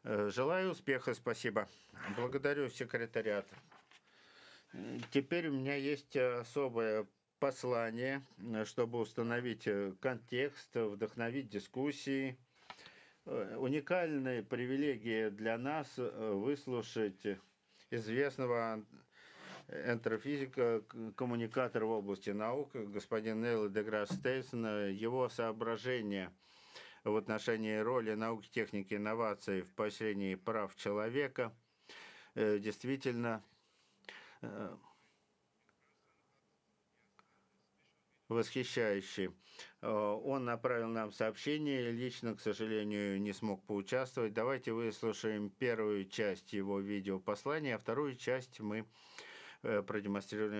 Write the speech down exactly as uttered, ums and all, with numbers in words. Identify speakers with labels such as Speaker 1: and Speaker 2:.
Speaker 1: Э, Желаю успеха, спасибо. Благодарю секретариат. М, Теперь у меня есть э, особое послание, э, чтобы установить э, контекст, э, вдохновить дискуссии. Э, Уникальная привилегия для нас э, выслушать э, известного энтрофизика, к- коммуникатора в области наук, господин Нейл деграсс Тейсон, э, его соображения в отношении роли науки, техники, инноваций в поощрении прав человека э, действительно э, восхищающий. Э, Он направил нам сообщение, лично, к сожалению, не смог поучаствовать. Давайте выслушаем первую часть его видеопослания, а вторую часть мы э, продемонстрируем